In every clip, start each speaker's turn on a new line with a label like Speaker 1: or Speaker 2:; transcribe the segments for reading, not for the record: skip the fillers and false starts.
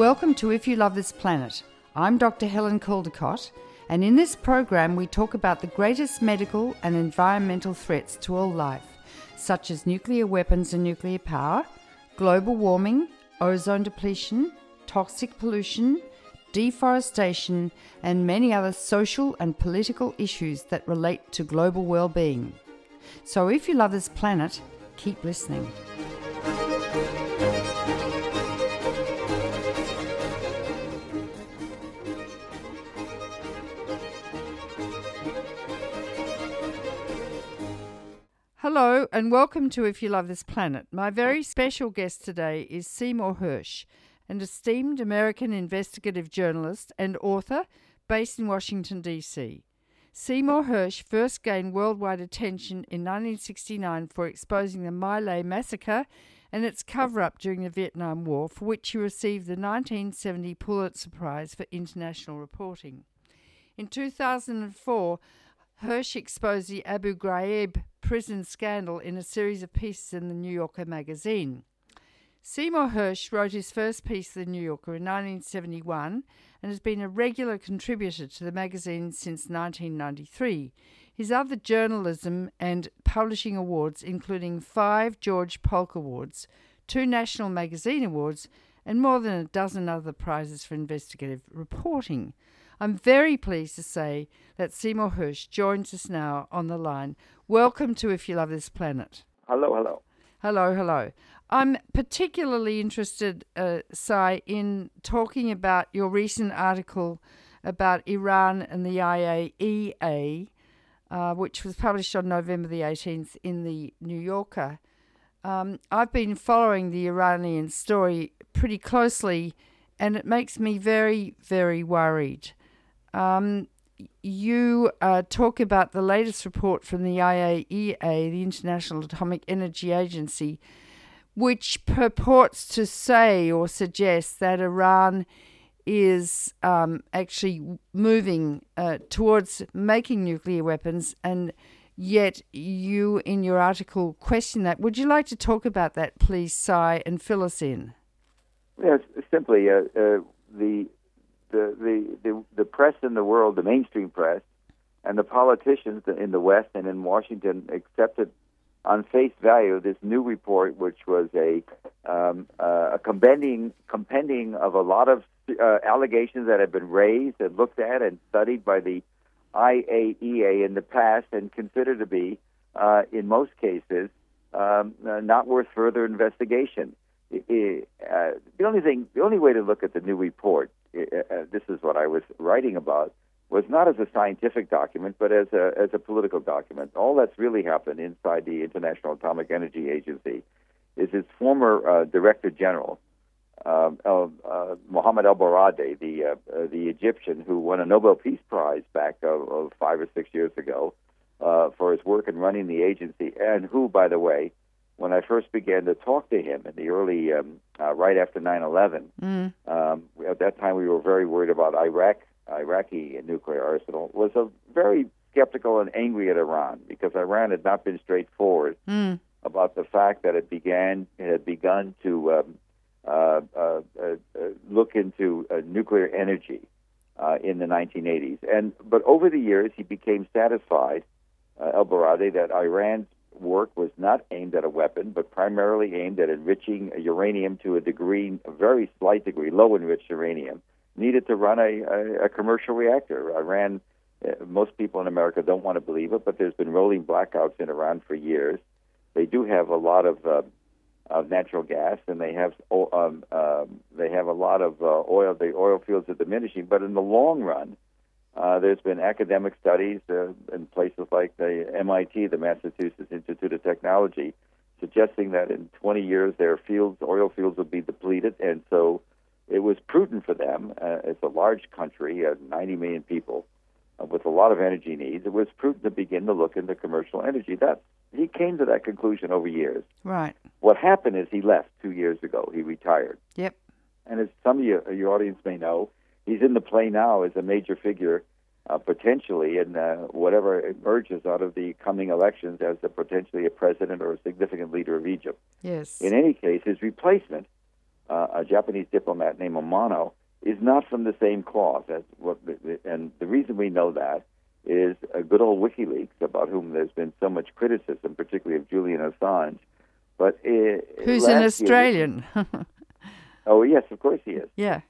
Speaker 1: Welcome to If You Love This Planet. I'm Dr. Helen Caldicott, and in this program we talk about the greatest medical and environmental threats to all life, such as nuclear weapons and nuclear power, global warming, ozone depletion, toxic pollution, deforestation, and many other social and political issues that relate to global well-being. So if you love this planet, keep listening. Hello and welcome to If You Love This Planet. My very special guest today is Seymour Hersh, an esteemed American investigative journalist and author based in Washington, D.C. Seymour Hersh first gained worldwide attention in 1969 for exposing the My Lai massacre and its cover-up during the Vietnam War, for which he received the 1970 Pulitzer Prize for International Reporting. In 2004, Hersh exposed the Abu Ghraib prison scandal in a series of pieces in the New Yorker magazine. Seymour Hersh wrote his first piece in the New Yorker in 1971 and has been a regular contributor to the magazine since 1993. His other journalism and publishing awards, including 5 George Polk Awards, 2 National Magazine Awards, and more than a dozen other prizes for investigative reporting. I'm very pleased to say that Seymour Hersh joins us now on the line. Welcome to If You Love This Planet.
Speaker 2: Hello.
Speaker 1: Hello. I'm particularly interested, Cy, in talking about your recent article about Iran and the IAEA, which was published on November the 18th in the New Yorker. I've been following the Iranian story pretty closely, and it makes me very, very worried. You talk about the latest report from the IAEA, the International Atomic Energy Agency, which purports to say or suggest that Iran is actually moving towards making nuclear weapons, and yet you, in your article, question that. Would you like to talk about that, please, Cy, and fill us in?
Speaker 2: Yes, simply the press in the world, the mainstream press, and the politicians in the West and in Washington accepted on face value this new report, which was a compendium of a lot of allegations that had been raised and looked at and studied by the IAEA in the past and considered to be, in most cases, not worth further investigation. The only way to look at the new report, this is what I was writing about, was not as a scientific document, but as a political document. All that's really happened inside the International Atomic Energy Agency is its former Director General, Mohammed El-Baradei, the Egyptian who won a Nobel Peace Prize back of 5 or 6 years ago for his work in running the agency, and who, by the way, when I first began to talk to him in the early, right after 9/11, at that time we were very worried about Iraqi nuclear arsenal, was very skeptical and angry at Iran because Iran had not been straightforward about the fact that it had begun to look into nuclear energy in the 1980s. But over the years, he became satisfied, El-Baradei, that Iran's work was not aimed at a weapon, but primarily aimed at enriching uranium to a degree, a very slight degree, low-enriched uranium, needed to run a commercial reactor. Iran, most people in America don't want to believe it, but there's been rolling blackouts in Iran for years. They do have a lot of natural gas, and they have a lot of oil. The oil fields are diminishing, but in the long run, there's been academic studies in places like the MIT, the Massachusetts Institute of Technology, suggesting that in 20 years their oil fields will be depleted, and so it was prudent for them. It's a large country, 90 million people, with a lot of energy needs. It was prudent to begin to look into commercial energy. He came to that conclusion over years.
Speaker 1: Right.
Speaker 2: What happened is he left 2 years ago. He retired.
Speaker 1: Yep.
Speaker 2: And as some of your audience may know, he's in the play now as a major figure, potentially in whatever emerges out of the coming elections as potentially a president or a significant leader of Egypt.
Speaker 1: Yes.
Speaker 2: In any case, his replacement a Japanese diplomat named Amano, is not from the same cloth. And the reason we know that is good old WikiLeaks, about whom there's been so much criticism, particularly of Julian Assange. But
Speaker 1: who's an Australian?
Speaker 2: Oh yes, of course he is.
Speaker 1: Yeah.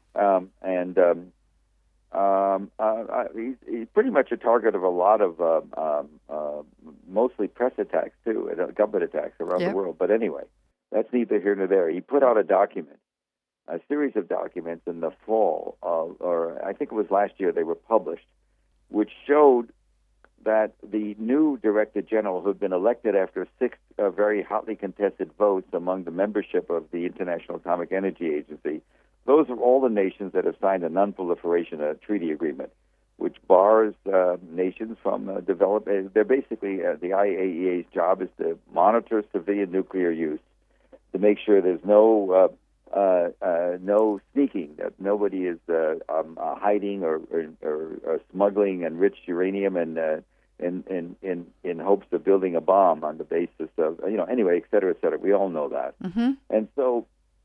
Speaker 2: He's pretty much a target of a lot of mostly press attacks too, and government attacks around the world. But anyway, that's neither here nor there. He put out a series of documents in the fall, or I think it was last year they were published, which showed that the new Director General, who had been elected after 6 very hotly contested votes among the membership of the International Atomic Energy Agency, those are all the nations that have signed a non-proliferation treaty agreement, which bars nations from developing. They're basically, the IAEA's job is to monitor civilian nuclear use, to make sure there's no sneaking, that nobody is hiding or smuggling enriched uranium and in hopes of building a bomb on the basis of, anyway, et cetera, et cetera. We all know that.
Speaker 1: Mm-hmm.
Speaker 2: And so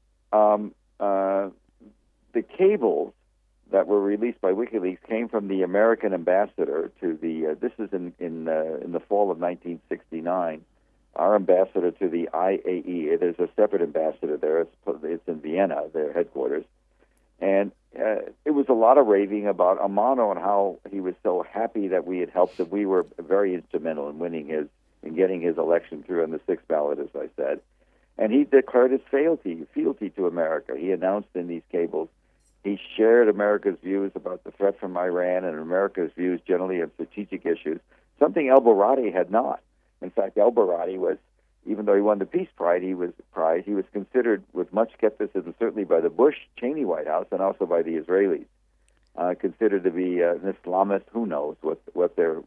Speaker 2: the cables that were released by WikiLeaks came from the American ambassador to the, this is in the fall of 1969, our ambassador to the IAEA. There's a separate ambassador there. It's in Vienna, their headquarters. And it was a lot of raving about Amano and how he was so happy that we had helped him. We were very instrumental in getting his election through on the 6th ballot, as I said. And he declared his fealty to America. He announced in these cables, he shared America's views about the threat from Iran and America's views generally on strategic issues, something El-Baradei had not. In fact, El-Baradei was, even though he won the Peace Prize, he was considered with much skepticism, certainly by the Bush-Cheney White House and also by the Israelis, considered to be an Islamist. Who knows what their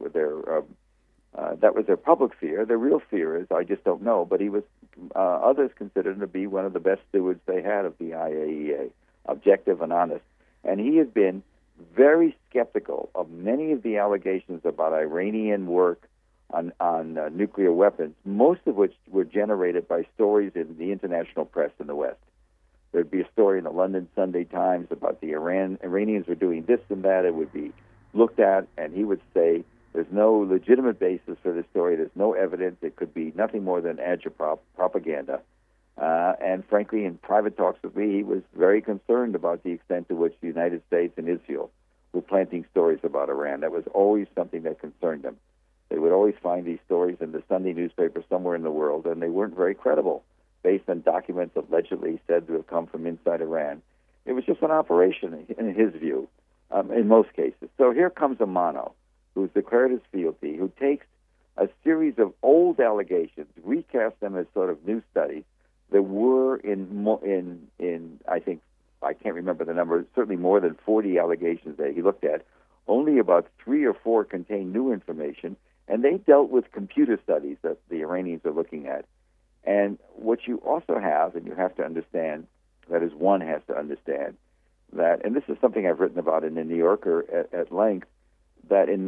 Speaker 2: that was their public fear. Their real fear is, I just don't know. But he was, others considered him to be one of the best stewards they had of the IAEA, objective and honest. And he has been very skeptical of many of the allegations about Iranian work on nuclear weapons, most of which were generated by stories in the international press in the West. There'd be a story in the London Sunday Times about the Iranians were doing this and that. It would be looked at, and he would say, there's no legitimate basis for this story. There's no evidence. It could be nothing more than agitprop propaganda. And frankly, in private talks with me, he was very concerned about the extent to which the United States and Israel were planting stories about Iran. That was always something that concerned him. They would always find these stories in the Sunday newspaper somewhere in the world, and they weren't very credible, based on documents allegedly said to have come from inside Iran. It was just an operation, in his view, in most cases. So here comes Amano, who's declared his fealty, who takes a series of old allegations, recast them as sort of new studies that were in I think, I can't remember the number, certainly more than 40 allegations that he looked at. Only about 3 or 4 contained new information, and they dealt with computer studies that the Iranians are looking at. And what you also have, and you have to understand, that is, one has to understand, that, and this is something I've written about in the New Yorker at length, that in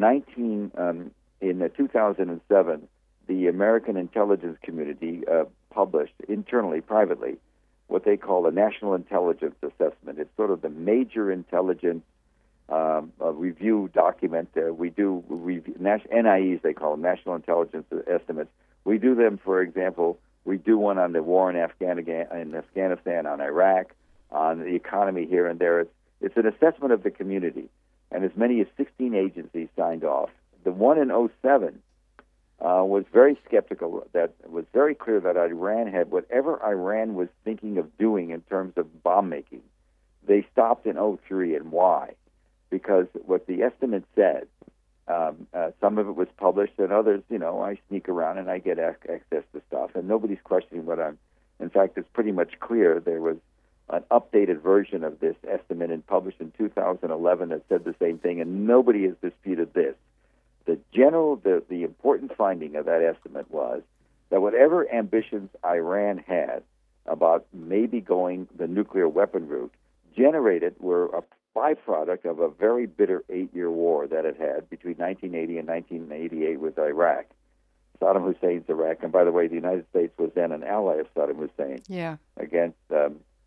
Speaker 2: 2007, the American intelligence community published internally, privately, what they call a National Intelligence Assessment. It's sort of the major intelligence review document. We do NIEs, they call them, National Intelligence Estimates. We do them, for example, we do one on the war in Afghanistan, on Iraq, on the economy here and there. It's an assessment of the community, and as many as 16 agencies signed off. The one in 2007 was very skeptical. That was very clear that Iran had whatever Iran was thinking of doing in terms of bomb making. They stopped in 2003, and why? Because what the estimate said, some of it was published, and others, I sneak around and I get access to stuff, and nobody's questioning what I'm. In fact, it's pretty much clear there was an updated version of this estimate and published in 2011 that said the same thing, and nobody has disputed this. The important finding of that estimate was that whatever ambitions Iran had about maybe going the nuclear weapon route generated were a byproduct of a very bitter 8-year war that it had between 1980 and 1988 with Iraq, Saddam Hussein's Iraq. And by the way, the United States was then an ally of Saddam Hussein against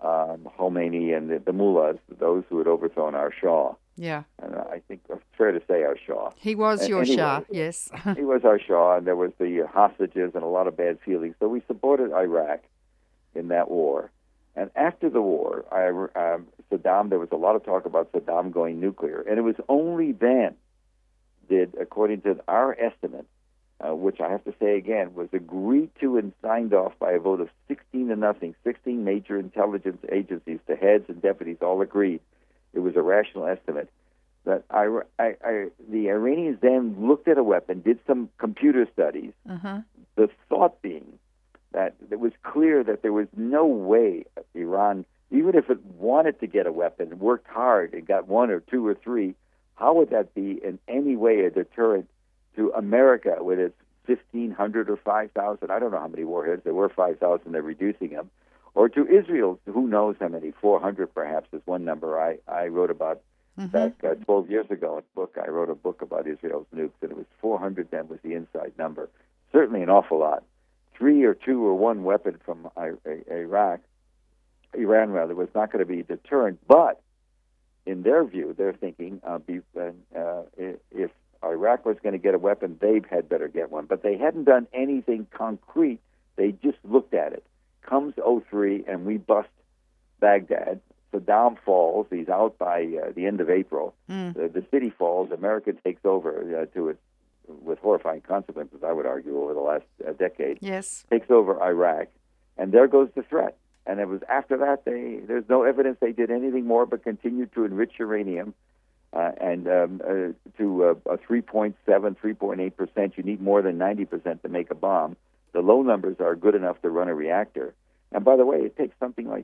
Speaker 2: Khomeini and the mullahs, those who had overthrown our Shah.
Speaker 1: Yeah.
Speaker 2: And I think it's fair to say our Shah.
Speaker 1: He was your
Speaker 2: anyway,
Speaker 1: Shah, yes.
Speaker 2: He was our Shah, and there was the hostages and a lot of bad feelings. So we supported Iraq in that war. And after the war, Saddam, there was a lot of talk about Saddam going nuclear. And it was only then did, according to our estimate, which I have to say again, was agreed to and signed off by a vote of 16-0. 16 major intelligence agencies, the heads and deputies all agreed. It was a rational estimate that the Iranians then looked at a weapon, did some computer studies, the thought being that it was clear that there was no way Iran, even if it wanted to get a weapon, worked hard and got one or two or three, how would that be in any way a deterrent to America with its 1,500 or 5,000, I don't know how many warheads, there were 5,000, they're reducing them, or to Israel, who knows how many, 400 perhaps is one number I wrote about back 12 years ago. I wrote a book about Israel's nukes, and it was 400 then was the inside number. Certainly an awful lot. 3 or 2 or 1 weapon from Iran was not going to be a deterrent, but in their view, they're thinking if Iraq was going to get a weapon, they had better get one. But they hadn't done anything concrete. They just looked at it. Comes 03, and we bust Baghdad. Saddam falls. He's out by the end of April. The city falls. America takes over with horrifying consequences, I would argue, over the last decade.
Speaker 1: Yes. Takes
Speaker 2: over Iraq. And there goes the threat. And it was after that, there's no evidence they did anything more but continued to enrich uranium. And to a 3.7, 3.8%, you need more than 90% to make a bomb. The low numbers are good enough to run a reactor. And by the way, it takes something like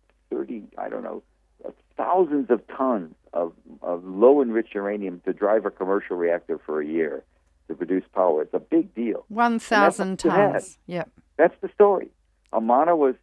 Speaker 2: thousands of tons of low-enriched uranium to drive a commercial reactor for a year to produce power. It's a big deal.
Speaker 1: 1,000 tons. Yep.
Speaker 2: That's the story. Amana was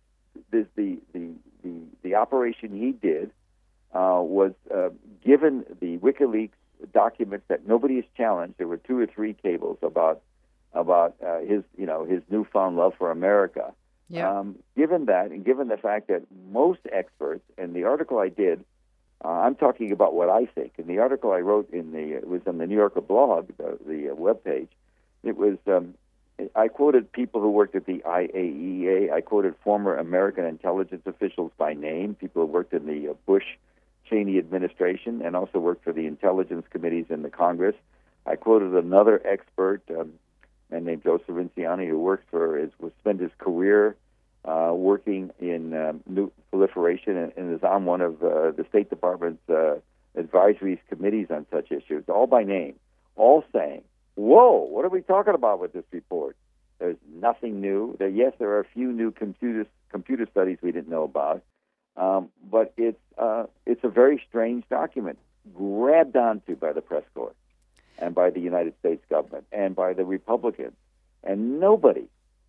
Speaker 2: the operation he did. Was given the WikiLeaks documents that nobody has challenged. There were 2 or 3 cables about his newfound love for America.
Speaker 1: Yeah.
Speaker 2: Given that, and given the fact that most experts, and the article I did, I'm talking about what I think. In the article I wrote it was on the New Yorker blog, the webpage. It was I quoted people who worked at the IAEA. I quoted former American intelligence officials by name, people who worked in the Bush-Cheney administration and also worked for the intelligence committees in the Congress. I quoted another expert, a man named Joe Cirinciani, who spent his career working in nuke proliferation and is on one of the State Department's advisory committees on such issues, all by name, all saying, whoa, what are we talking about with this report? There's nothing new. Yes, there are a few new computer studies we didn't know about, but it's a very strange document, grabbed onto by the press corps and by the United States government and by the Republicans, and nobody.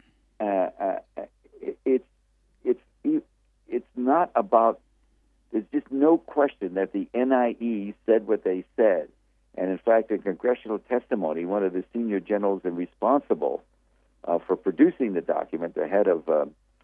Speaker 2: It's not about. There's just no question that the NIE said what they said. And in fact, in congressional testimony, one of the senior generals and responsible for producing the document, the head of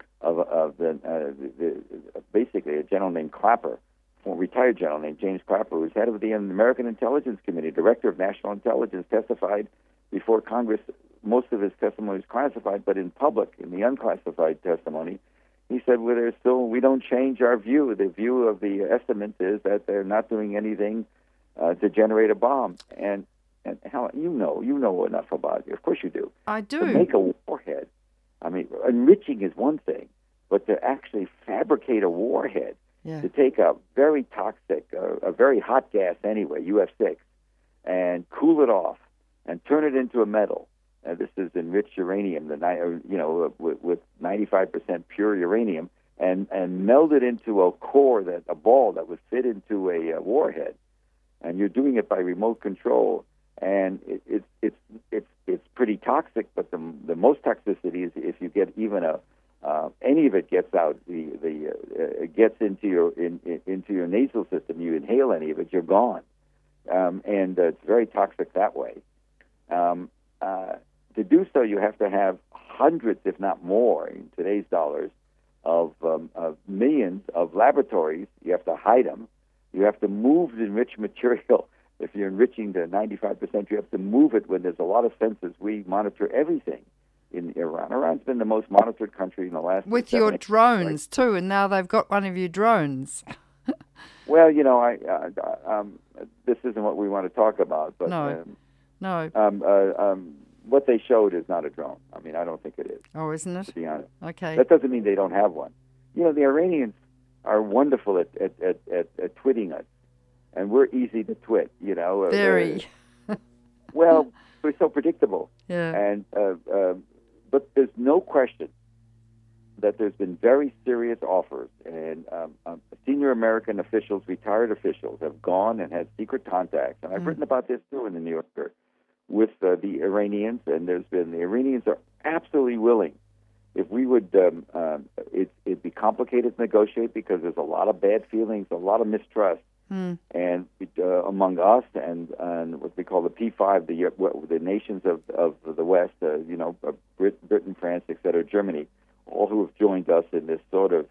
Speaker 2: basically a general named Clapper, a retired general named James Clapper, who was head of the American Intelligence Committee, director of national intelligence, testified before Congress. Most of his testimony was classified, but in public, in the unclassified testimony, he said, "Well, we don't change our view. The view of the estimates is that they're not doing anything to generate a bomb." And Helen, you know enough about it. Of course you do.
Speaker 1: I do.
Speaker 2: To make a warhead, I mean, enriching is one thing, but to actually fabricate a warhead, to take a very toxic, a very hot gas anyway, UF6, and cool it off and turn it into a metal. This is enriched uranium, with 95% pure uranium, and meld it into a ball that would fit into a warhead. And you're doing it by remote control, and it's pretty toxic. But the most toxicity is if you get even any of it gets out, it gets into your nasal system. You inhale any of it, you're gone, and it's very toxic that way. To do so, you have to have hundreds, if not more, in today's dollars, of millions of laboratories. You have to hide them. You have to move the enriched material. If you're enriching to 95%, you have to move it when there's a lot of sensors. We monitor everything in Iran. Iran's been the most monitored country in the last...
Speaker 1: With your drones, too, and now they've got one of your drones.
Speaker 2: Well, this isn't what we want to talk about, but...
Speaker 1: No.
Speaker 2: What they showed is not a drone. I mean, I don't think it is.
Speaker 1: Oh, isn't it?
Speaker 2: To be honest.
Speaker 1: Okay.
Speaker 2: That doesn't mean they don't have one. The Iranians are wonderful at twitting us, and we're easy to twit.
Speaker 1: Very.
Speaker 2: Well, we're so predictable.
Speaker 1: Yeah.
Speaker 2: And but there's no question that there's been very serious offers, and senior American officials, retired officials, have gone and had secret contacts, and I've written about this too in the New Yorker, with the Iranians, and the Iranians are absolutely willing. If we would, it'd be complicated to negotiate because there's a lot of bad feelings, a lot of mistrust, and among us and what we call the P5, the nations of the West, Britain, France, etc., Germany, all who have joined us in this sort of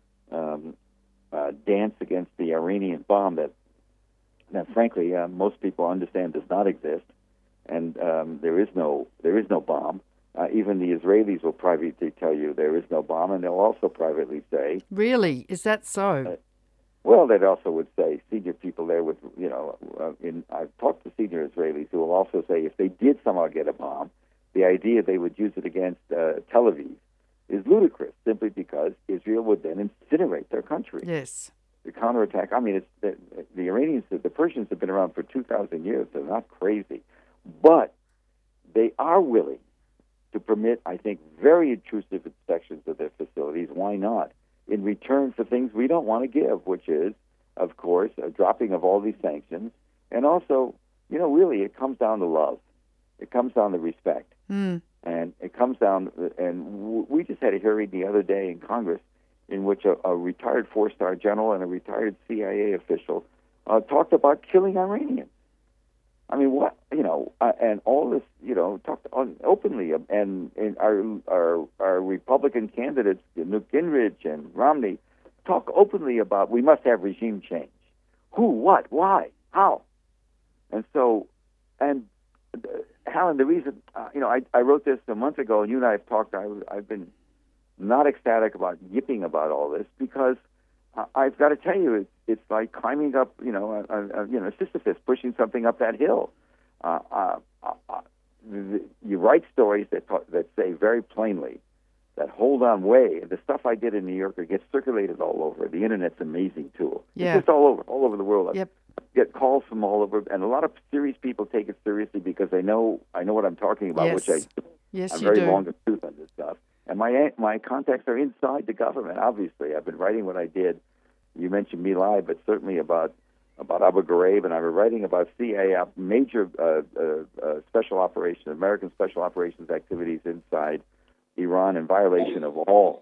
Speaker 2: dance against the Iranian bomb that frankly most people understand does not exist. And there is no bomb. Even the Israelis will privately tell you there is no bomb, and they'll also privately say...
Speaker 1: Really? Is that so?
Speaker 2: Well, they also would say, senior people there with, I've talked to senior Israelis who will also say if they did somehow get a bomb, the idea they would use it against Tel Aviv is ludicrous, simply because Israel would then incinerate their country.
Speaker 1: Yes.
Speaker 2: The counterattack, I mean, the Iranians, the Persians have been around for 2,000 years. They're not crazy. But they are willing to permit, I think, very intrusive inspections of their facilities. Why not? In return for things we don't want to give, which is, of course, a dropping of all these sanctions. And also, really, it comes down to love. It comes down to respect. And it comes down, and we just had a hearing the other day in Congress in which a retired four-star general and a retired CIA official talked about killing Iranians. I mean, what, and all this, talked openly, and our Republican candidates, Newt Gingrich and Romney, talk openly about we must have regime change. Who, what, why, how? And so, Helen, the reason, I wrote this a month ago, and you and I have talked, I've been not ecstatic about yipping about all this, because I've got to tell you, it's like climbing up, Sisyphus, pushing something up that hill. You write stories that say very plainly that hold on way. The stuff I did in New Yorker gets circulated all over. The Internet's an amazing tool.
Speaker 1: Yeah.
Speaker 2: It's just all over the world.
Speaker 1: Yep.
Speaker 2: I get calls from all over, and a lot of serious people take it seriously because I know what I'm talking about,
Speaker 1: Yes.
Speaker 2: which I do.
Speaker 1: Yes,
Speaker 2: I'm
Speaker 1: you
Speaker 2: very
Speaker 1: do.
Speaker 2: long in the tooth on this stuff. And my contacts are inside the government, obviously. I've been writing what I did. You mentioned My Lai, but certainly about Abu Ghraib, and I've been writing about CIA, major special operations, American special operations activities inside Iran in violation of all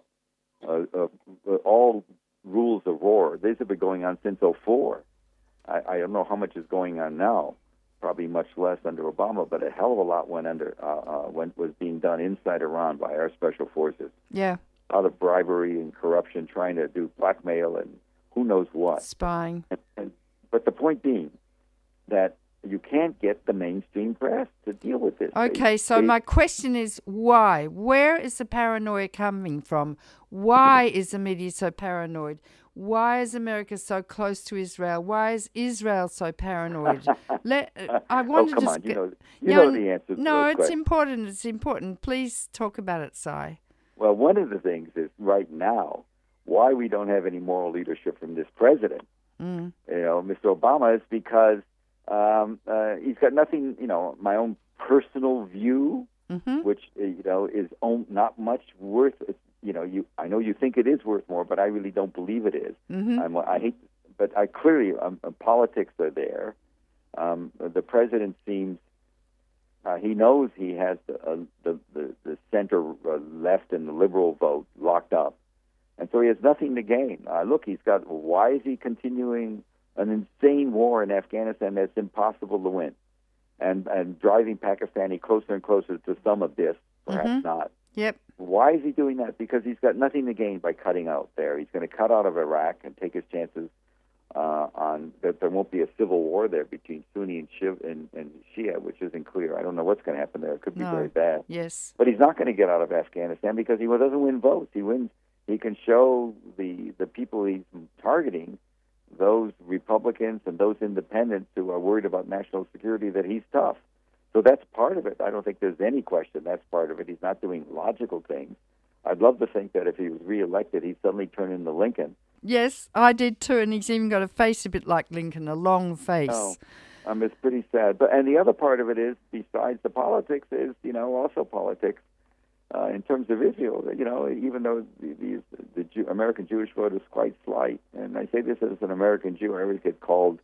Speaker 2: rules of war. These have been going on since 2004. I don't know how much is going on now. Probably much less under Obama, but a hell of a lot went was being done inside Iran by our special forces.
Speaker 1: Yeah.
Speaker 2: A lot of bribery and corruption, trying to do blackmail and who knows what.
Speaker 1: Spying.
Speaker 2: But the point being that you can't get the mainstream press to deal with this.
Speaker 1: Okay, so my question is why? Where is the paranoia coming from? Why is the media so paranoid? Why is America so close to Israel? Why is Israel so paranoid? I want to
Speaker 2: come
Speaker 1: just
Speaker 2: on, you know the answer to
Speaker 1: No,
Speaker 2: those
Speaker 1: it's
Speaker 2: questions.
Speaker 1: important. It's important. Please talk about it, Si.
Speaker 2: Well, one of the things is right now why we don't have any moral leadership from this president, Mr. Obama, is because he's got nothing, my own personal view, which, is not much worth, I know you think it is worth more, but I really don't believe it is. I hate, but I clearly, politics are there. The president seems, he knows he has the center left and the liberal vote locked up. And so he has nothing to gain. Why is he continuing an insane war in Afghanistan that's impossible to win? And driving Pakistani closer and closer to some of this, perhaps not,
Speaker 1: Yep.
Speaker 2: Why is he doing that? Because he's got nothing to gain by cutting out there. He's going to cut out of Iraq and take his chances on that there won't be a civil war there between Sunni and Shia, which isn't clear. I don't know what's going to happen there. It could be very bad.
Speaker 1: Yes.
Speaker 2: But he's not going to get out of Afghanistan because he doesn't win votes. He wins. He can show the people he's targeting, those Republicans and those independents who are worried about national security, that he's tough. So that's part of it. I don't think there's any question that's part of it. He's not doing logical things. I'd love to think that if he was reelected, he'd suddenly turn into Lincoln.
Speaker 1: Yes, I did too, and he's even got a face a bit like Lincoln, a long face.
Speaker 2: Oh, it's pretty sad. And the other part of it is, besides the politics, is also politics in terms of Israel. Even though the American Jewish vote is quite slight, and I say this as an American Jew, I always get called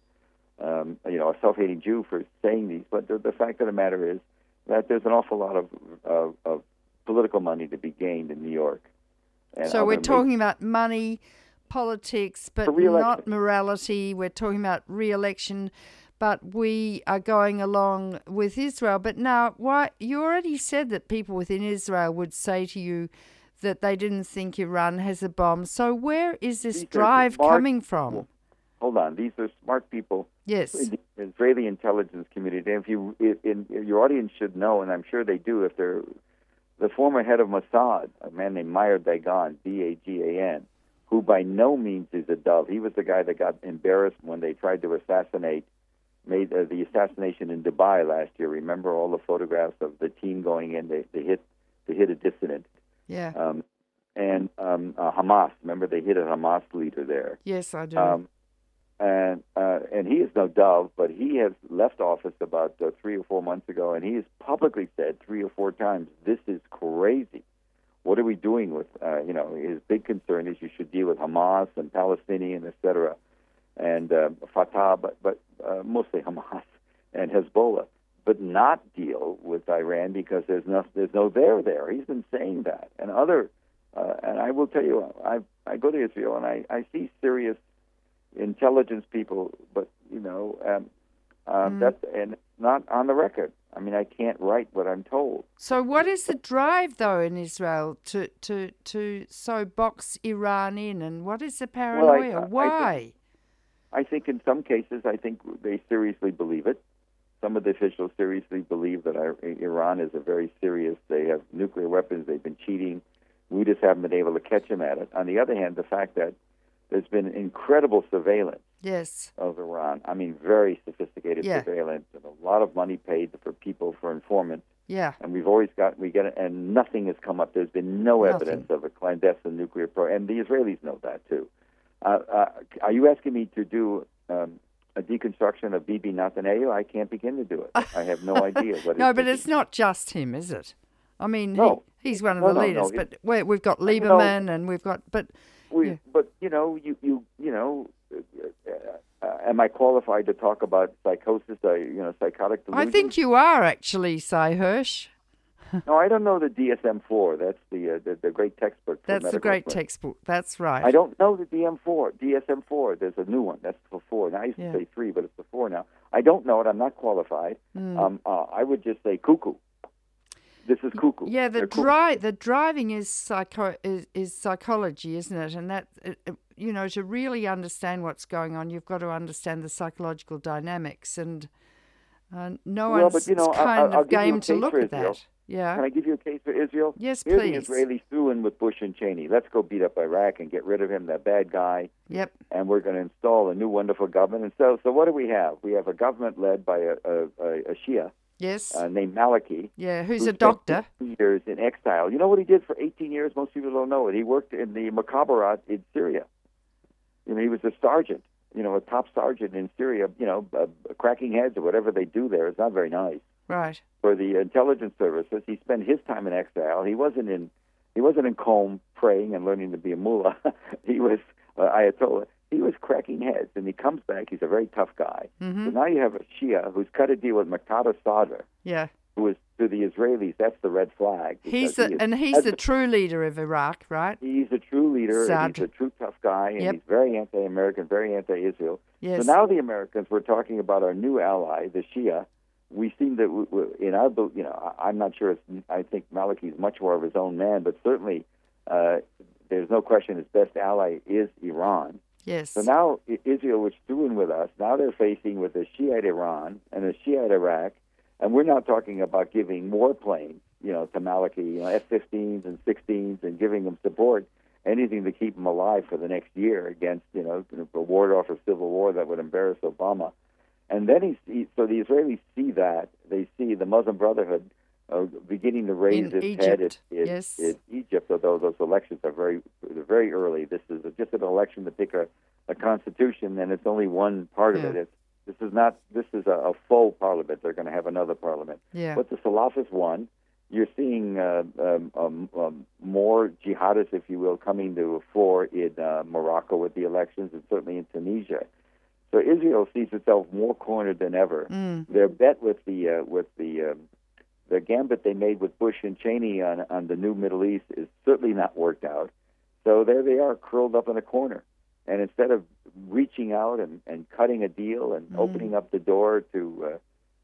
Speaker 2: a self-hating Jew for saying these. But the fact of the matter is that there's an awful lot of political money to be gained in New York. And
Speaker 1: so we're talking about money, politics, but not morality. We're talking about re-election, but we are going along with Israel. But now, why you already said that people within Israel would say to you that they didn't think Iran has a bomb. So where is this drive coming from?
Speaker 2: Well, hold on. These are smart people.
Speaker 1: Yes.
Speaker 2: In the Israeli intelligence community. And your audience should know, and I'm sure they do, if they're the former head of Mossad, a man named Meir Dagan, D-A-G-A-N, who by no means is a dove. He was the guy that got embarrassed when they tried to made the assassination in Dubai last year. Remember all the photographs of the team going in? They hit a dissident.
Speaker 1: Yeah.
Speaker 2: And Hamas. Remember they hit a Hamas leader there.
Speaker 1: Yes, I do.
Speaker 2: And he is no dove, but he has left office about 3 or 4 months ago, and he has publicly said 3 or 4 times, "This is crazy. What are we doing with, his big concern is you should deal with Hamas and Palestinian, etc., and Fatah, but mostly Hamas and Hezbollah, but not deal with Iran because there's no there. He's been saying that. And and I will tell you, I go to Israel and I see serious intelligence people, but, that's and not on the record. I mean, I can't write what I'm told.
Speaker 1: So what is the drive, though, in Israel to so box Iran in, and what is the paranoia?
Speaker 2: Well,
Speaker 1: why?
Speaker 2: I think in some cases, they seriously believe it. Some of the officials seriously believe that Iran is they have nuclear weapons, they've been cheating. We just haven't been able to catch them at it. On the other hand, the fact that there's been incredible surveillance of Iran. I mean, very sophisticated surveillance, and a lot of money paid for informants.
Speaker 1: Yeah.
Speaker 2: And and nothing has come up. There's been no evidence of a clandestine nuclear program, and the Israelis know that too. Are you asking me to do a deconstruction of Bibi Netanyahu? I can't begin to do it. I have no idea what.
Speaker 1: No, but it's not just him, is it? I mean, he's one of the leaders.
Speaker 2: No.
Speaker 1: But we've got Lieberman, and we've got But
Speaker 2: am I qualified to talk about psychosis? Psychotic delusion?
Speaker 1: I think you are actually, Cy Hirsch.
Speaker 2: No, I don't know the DSM-4. That's the great textbook.
Speaker 1: That's the great textbook. That's right.
Speaker 2: I don't know the DSM-4. There's a new one. That's for 4. Now I used to say 3, but it's the 4 now. I don't know it. I'm not qualified. I would just say cuckoo. This is cuckoo.
Speaker 1: Yeah, the driving is psychology, isn't it? And that to really understand what's going on, you've got to understand the psychological dynamics, and no one's kind of game to look at that. Yeah.
Speaker 2: Can I give you a case for Israel?
Speaker 1: Yes,
Speaker 2: Here
Speaker 1: please.
Speaker 2: the Israelis threw in with Bush and Cheney. Let's go beat up Iraq and get rid of him, that bad guy.
Speaker 1: Yep.
Speaker 2: And we're going to install a new wonderful government. And so what do we have? We have a government led by a Shia.
Speaker 1: Yes.
Speaker 2: Named Maliki.
Speaker 1: Yeah, who's a doctor.
Speaker 2: 18 years in exile. You know what he did for 18 years? Most people don't know it. He worked in the Mukhabarat in Syria. He was a sergeant, a top sergeant in Syria, cracking heads or whatever they do there. It's not very nice.
Speaker 1: Right.
Speaker 2: For the intelligence services, he spent his time in exile. He wasn't in Qom praying and learning to be a mullah. He was Ayatollah. He was cracking heads, and he comes back. He's a very tough guy. Mm-hmm. So now you have a Shia who's cut a deal with Muqtada Sadr.
Speaker 1: Yeah.
Speaker 2: Who is, to the Israelis, that's the red flag.
Speaker 1: He's the true leader of Iraq, right?
Speaker 2: He's a true leader. And he's a true tough guy, and he's very anti-American, very anti-Israel.
Speaker 1: Yes.
Speaker 2: So now the Americans, we're talking about our new ally, the Shia, we seem that in our, I'm not sure. I think Maliki is much more of his own man, but certainly there's no question his best ally is Iran.
Speaker 1: Yes.
Speaker 2: So now Israel, which threw in with us, now they're facing with a Shiite Iran and a Shiite Iraq, and we're not talking about giving more planes, to Maliki, F-15s and 16s, and giving them support, anything to keep them alive for the next year against, a ward off of civil war that would embarrass Obama. And then so the Israelis see that. They see the Muslim Brotherhood beginning to raise its
Speaker 1: Egypt.
Speaker 2: head in Egypt, although those elections are very early. This is just an election to pick a constitution, and it's only one part of it. This is a full parliament. They're going to have another parliament.
Speaker 1: Yeah.
Speaker 2: But the Salafists won. You're seeing more jihadists, if you will, coming to the fore in Morocco with the elections, and certainly in Tunisia. So Israel sees itself more cornered than ever. Their bet with the gambit they made with Bush and Cheney on the new Middle East is certainly not worked out. So there they are, curled up in a corner. And instead of reaching out and cutting a deal and opening up the door to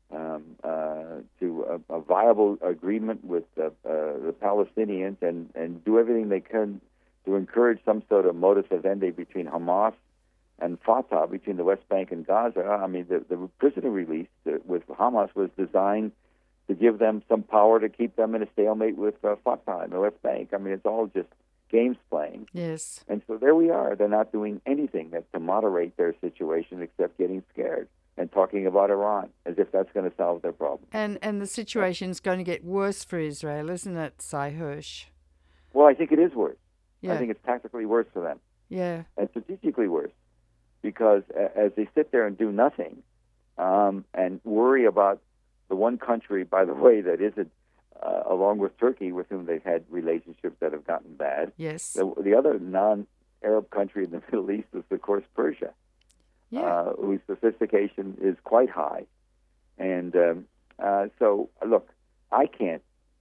Speaker 2: a viable agreement with the Palestinians and do everything they can to encourage some sort of modus vivendi between Hamas and Fatah, between the West Bank and Gaza. I mean, the prisoner release with Hamas was designed to give them some power to keep them in a stalemate with Fatah in the West Bank. I mean, it's all just games playing.
Speaker 1: Yes.
Speaker 2: And so there we are. They're not doing anything to moderate their situation except getting scared and talking about Iran as if that's going to solve their problem.
Speaker 1: And the situation's going to get worse for Israel, isn't it, Cy Hirsch?
Speaker 2: Well, I think it is worse.
Speaker 1: Yeah.
Speaker 2: I think it's tactically worse for them.
Speaker 1: Yeah.
Speaker 2: And strategically worse, because as they sit there and do nothing and worry about the one country, by the way, that isn't, along with Turkey, with whom they've had relationships that have gotten bad.
Speaker 1: Yes.
Speaker 2: The other non-Arab country in the Middle East is, of course, Persia, whose sophistication is quite high. And so, look, I can't,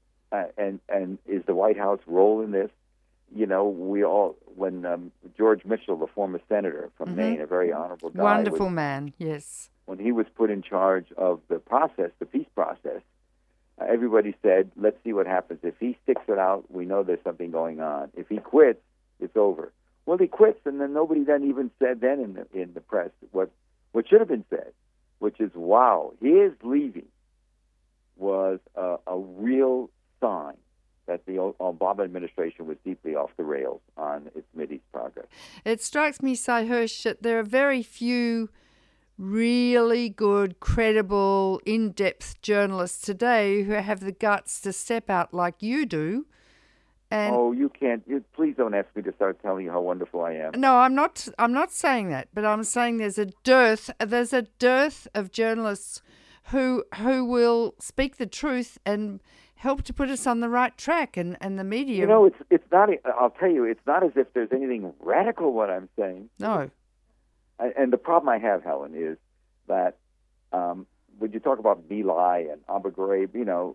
Speaker 2: and is the White House role in this? We all, when George Mitchell, the former senator from Maine, a very honorable guy.
Speaker 1: Wonderful man, yes.
Speaker 2: When he was put in charge of the process, the peace process, everybody said, let's see what happens. If he sticks it out, we know there's something going on. If he quits, it's over. Well, he quits, and then nobody then even said then in the press what should have been said, which is, wow, his leaving was a real sign that the Obama administration was deeply off the rails on its Mideast progress.
Speaker 1: It strikes me, Cy Hirsch, that there are very few really good, credible, in-depth journalists today who have the guts to step out like you do. And
Speaker 2: you can't. Please don't ask me to start telling you how wonderful I am.
Speaker 1: No, I'm not saying that, but I'm saying there's a dearth of journalists who will speak the truth and help to put us on the right track, and the media.
Speaker 2: It's not. I'll tell you, it's not as if there's anything radical what I'm saying.
Speaker 1: No.
Speaker 2: And the problem I have, Helen, is that when you talk about My and Abu Ghraib,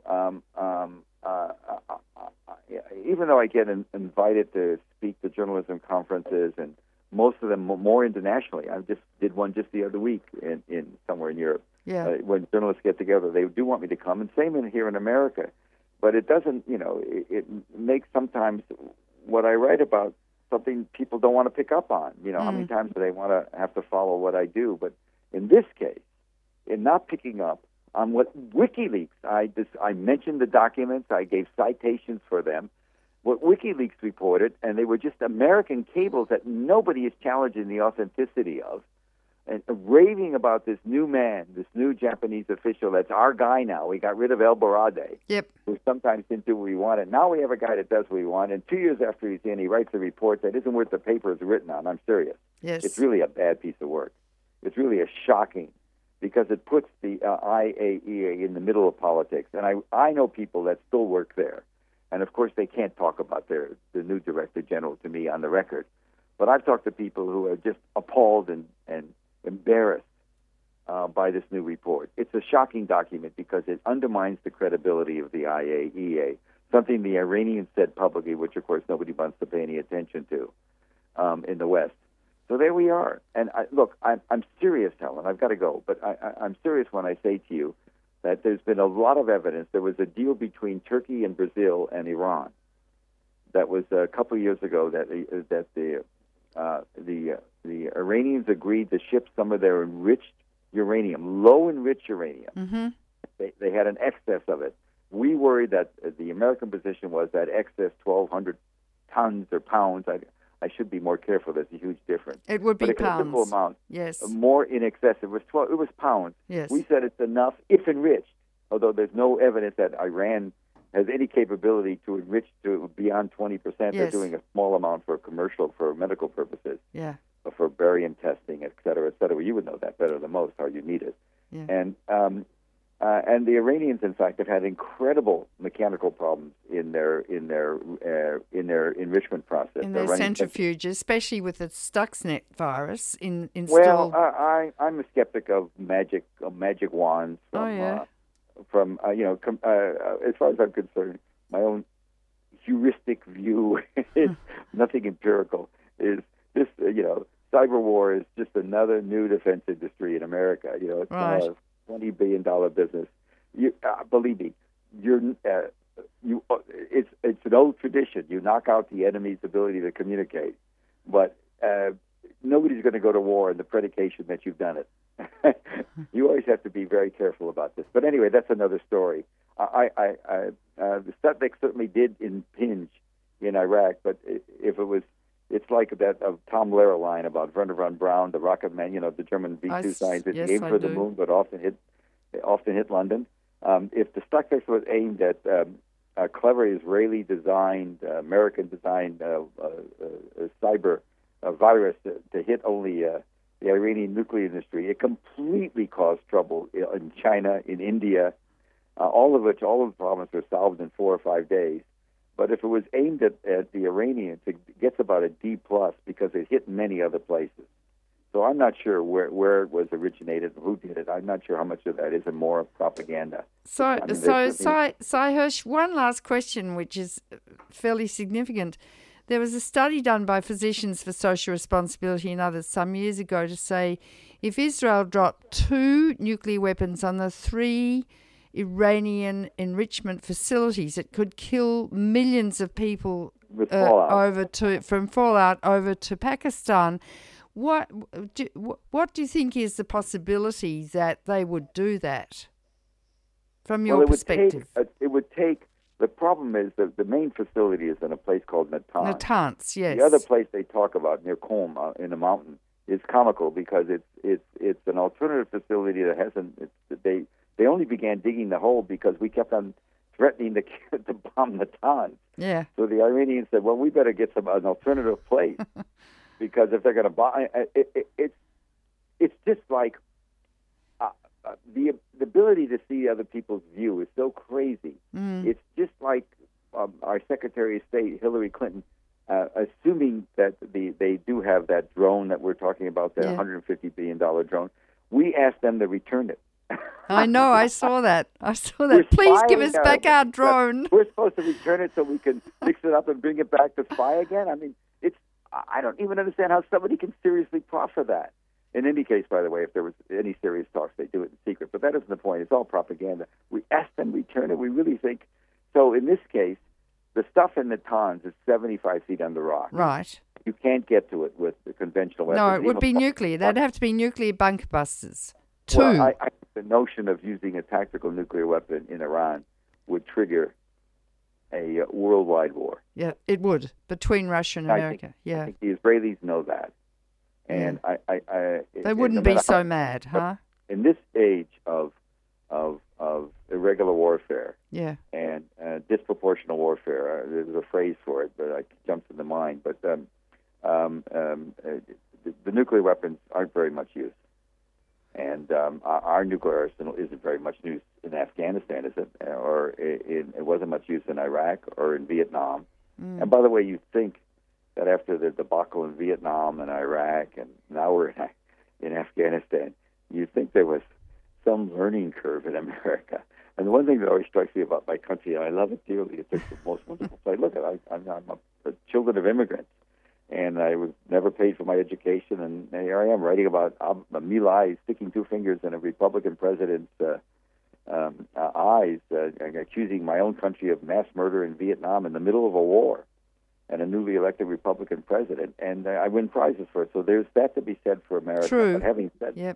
Speaker 2: even though I get invited to speak to journalism conferences, and most of them more internationally, I just did one just the other week in somewhere in Europe.
Speaker 1: Yeah.
Speaker 2: When journalists get together, they do want me to come, and same here in America. But it doesn't, it makes sometimes what I write about something people don't want to pick up on. How many times do they want to have to follow what I do? But in this case, in not picking up on what WikiLeaks, I mentioned the documents, I gave citations for them, what WikiLeaks reported, and they were just American cables that nobody is challenging the authenticity of, and raving about this new man, this new Japanese official that's our guy now. We got rid of El Baradei, who sometimes didn't do what we wanted. Now we have a guy that does what we want, and 2 years after he's in, he writes a report that isn't worth the paper it's written on. I'm serious.
Speaker 1: Yes.
Speaker 2: It's really a bad piece of work. It's really a shocking, because it puts the IAEA in the middle of politics. And I know people that still work there. And, of course, they can't talk about the new director general to me on the record. But I've talked to people who are just appalled and embarrassed by this new report. It's a shocking document because it undermines the credibility of the IAEA, something the Iranians said publicly, which, of course, nobody wants to pay any attention to in the West. So there we are. And look, I'm serious, Helen. I've got to go. But I'm serious when I say to you, that there's been a lot of evidence. There was a deal between Turkey and Brazil and Iran that was a couple of years ago that the Iranians agreed to ship some of their enriched uranium, low enriched uranium.
Speaker 1: Mm-hmm.
Speaker 2: They had an excess of it. We worried that the American position was that excess 1,200 tons or pounds. I should be more careful. There's a huge difference.
Speaker 1: It would be
Speaker 2: but
Speaker 1: pounds.
Speaker 2: A simple amount.
Speaker 1: Yes.
Speaker 2: More in excess. It was 12. It was pounds.
Speaker 1: Yes.
Speaker 2: We said it's enough if enriched. Although there's no evidence that Iran has any capability to enrich to beyond 20%.
Speaker 1: Yes.
Speaker 2: They're doing a small amount for medical purposes.
Speaker 1: Yeah.
Speaker 2: For barium testing, et cetera, et cetera. You would know that better than most how you need it.
Speaker 1: Yeah.
Speaker 2: And the Iranians, in fact, have had incredible mechanical problems in their enrichment process.
Speaker 1: In their centrifuge, especially with the Stuxnet virus installed.
Speaker 2: Well, I'm a skeptic of magic wands. From as far as I'm concerned, my own heuristic view is nothing empirical. Is this cyber war is just another new defense industry in America? It's
Speaker 1: right.
Speaker 2: a $20 billion business. Believe me, it's an old tradition. You knock out the enemy's ability to communicate, but nobody's going to go to war on the predication that you've done it. You always have to be very careful about this. But anyway, that's another story. The Sputnik certainly did impinge in Iraq, but it's like that of Tom Lehrer line about Werner von Braun, the rocket man, the German V-2 scientist, aimed for the moon, but often hit London. If the Stuxnet was aimed at a clever Israeli-designed, American-designed cyber virus to hit only the Iranian nuclear industry, it completely caused trouble in China, in India, all of the problems are solved in 4 or 5 days. But if it was aimed at the Iranians, it gets about a D+ because it hit many other places. So I'm not sure where it was originated, who did it. I'm not sure how much of that is more propaganda.
Speaker 1: So Sy Hersh, one last question, which is fairly significant. There was a study done by Physicians for Social Responsibility and others some years ago to say if Israel dropped 2 nuclear weapons on the 3 Iranian enrichment facilities, it could kill millions of people from fallout over to Pakistan. What do you think is the possibility that they would do that from your perspective?
Speaker 2: It would take. The problem is that the main facility is in a place called Natanz.
Speaker 1: Natanz, yes.
Speaker 2: The other place they talk about near Qom in the mountain is comical because it's an alternative facility that hasn't. They only began digging the hole because we kept on threatening to bomb Natanz.
Speaker 1: Yeah.
Speaker 2: So the Iranians said, "Well, we better get an alternative place because if they're going to bomb, it's just like." The ability to see other people's view is so crazy. It's just like our Secretary of State, Hillary Clinton, assuming that they do have that drone that we're talking about, the $150 billion drone. We asked them to return it.
Speaker 1: I know. I saw that. Please give us back our drone.
Speaker 2: We're supposed to return it so we can fix it up and bring it back to spy again? I mean, I don't even understand how somebody can seriously proffer that. In any case, by the way, if there was any serious talks, they do it in secret. But that isn't the point. It's all propaganda. We asked them to return it. We really think. So in this case, the stuff in Natanz is 75 feet under rock.
Speaker 1: Right.
Speaker 2: You can't get to it with the conventional weapons.
Speaker 1: No, it would be nuclear. They'd have to be nuclear bunker busters. 2.
Speaker 2: Well, the notion of using a tactical nuclear weapon in Iran would trigger a worldwide war.
Speaker 1: Yeah, it would, between Russia and America.
Speaker 2: I think the Israelis know that. And
Speaker 1: they wouldn't be so mad, huh?
Speaker 2: In this age of irregular warfare, and disproportional warfare, there's a phrase for it, but it jumps into mind. But the nuclear weapons aren't very much used, and our nuclear arsenal isn't very much used in Afghanistan, is it? Or it wasn't much used in Iraq or in Vietnam. And by the way, you think that after the debacle in Vietnam and Iraq, and now we're in Afghanistan, you think there was some learning curve in America. And the one thing that always strikes me about my country, and I love it dearly, it's the most wonderful place. Look, I'm a children of immigrants, and I was never paid for my education, and here I am writing about My Lai sticking 2 fingers in a Republican president's eyes, accusing my own country of mass murder in Vietnam in the middle of a war, and a newly elected Republican president, and I win prizes for it. So there's that to be said for America.
Speaker 1: True.
Speaker 2: But having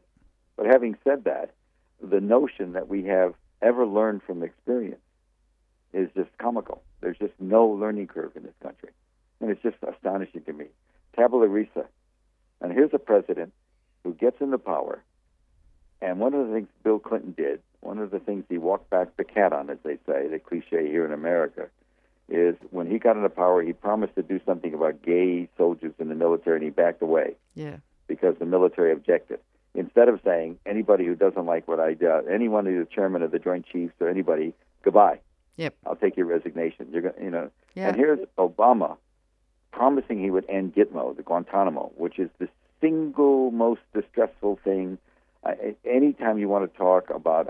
Speaker 2: said that, the notion that we have ever learned from experience is just comical. There's just no learning curve in this country, and it's just astonishing to me. Tabula rasa. And here's a president who gets into power, and one of the things Bill Clinton did, one of the things he walked back the cat on, as they say, the cliche here in America, is when he got into power, he promised to do something about gay soldiers in the military, and he backed away because the military objected. Instead of saying, anybody who doesn't like what I do, anyone who's the chairman of the Joint Chiefs or anybody, goodbye.
Speaker 1: Yep.
Speaker 2: I'll take your resignation. And here's Obama promising he would end Gitmo, the Guantanamo, which is the single most distressful thing. Anytime you want to talk about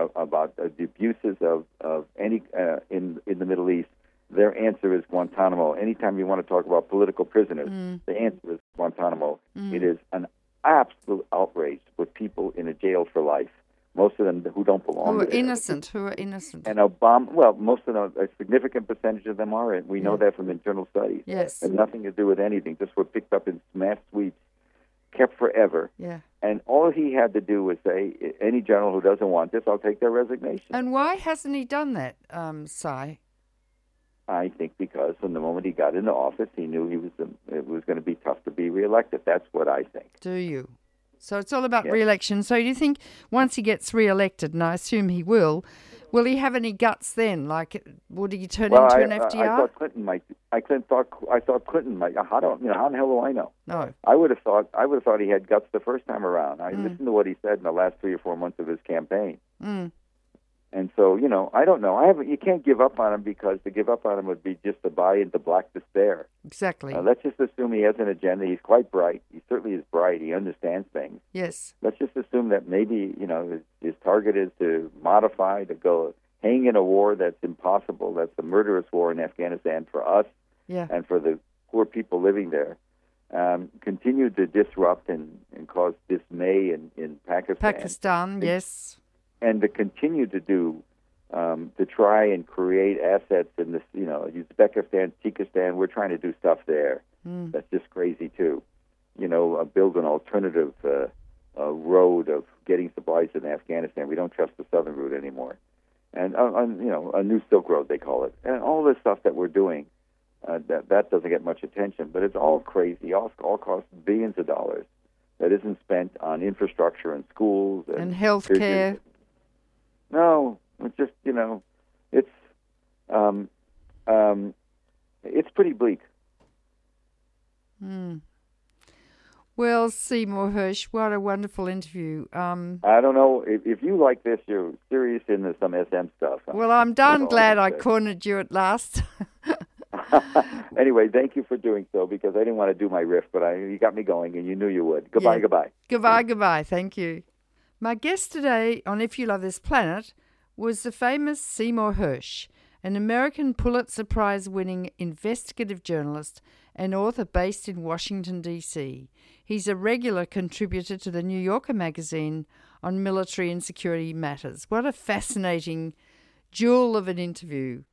Speaker 2: the abuses of any in the Middle East, their answer is Guantanamo. Anytime you want to talk about political prisoners, the answer is Guantanamo. It is an absolute outrage with people in a jail for life, most of them who don't belong there.
Speaker 1: Who are innocent.
Speaker 2: And Obama, well, most of them, a significant percentage of them are. We know that from internal studies.
Speaker 1: Yes.
Speaker 2: And nothing to do with anything, just were picked up in mass sweeps, kept forever.
Speaker 1: Yeah.
Speaker 2: And all he had to do was say, any general who doesn't want this, I'll take their resignation.
Speaker 1: And why hasn't he done that, Si?
Speaker 2: I think because from the moment he got into office, he knew it was going to be tough to be reelected. That's what I think.
Speaker 1: Do you? So it's all about re-election. So do you think once he gets re-elected, and I assume he will he have any guts then? Like, would he turn into an FDR?
Speaker 2: I thought Clinton might. I thought Clinton might. How in the hell do I know?
Speaker 1: No.
Speaker 2: I would have thought he had guts the first time around. I listened to what he said in the last 3 or 4 months of his campaign. And so, I don't know. You can't give up on him, because to give up on him would be just to buy into black despair.
Speaker 1: Exactly.
Speaker 2: Let's just assume he has an agenda. He's quite bright. He certainly is bright. He understands things.
Speaker 1: Yes.
Speaker 2: Let's just assume that maybe, his target is to modify, to go hang in a war that's impossible. That's a murderous war in Afghanistan for us and for the poor people living there. Continue to disrupt and cause dismay in Pakistan.
Speaker 1: Yes.
Speaker 2: And to continue to do, to try and create assets in this, Uzbekistan, Tajikistan, we're trying to do stuff there. That's just crazy too. Build an alternative road of getting supplies in Afghanistan. We don't trust the southern route anymore. And, a new Silk Road, they call it. And all this stuff that we're doing, that doesn't get much attention, but it's all crazy, all costs billions of dollars that isn't spent on infrastructure and schools.
Speaker 1: And health care.
Speaker 2: No, it's just, it's pretty bleak.
Speaker 1: Well, Seymour Hersh, what a wonderful interview.
Speaker 2: I don't know, if you like this, you're serious into some SM stuff.
Speaker 1: Well, I'm darn glad I cornered you at last.
Speaker 2: Anyway, thank you for doing so, because I didn't want to do my riff, but you got me going, and you knew you would. Goodbye.
Speaker 1: Goodbye. Thank you. My guest today on If You Love This Planet was the famous Seymour Hersh, an American Pulitzer Prize-winning investigative journalist and author based in Washington, D.C. He's a regular contributor to the New Yorker magazine on military and security matters. What a fascinating jewel of an interview.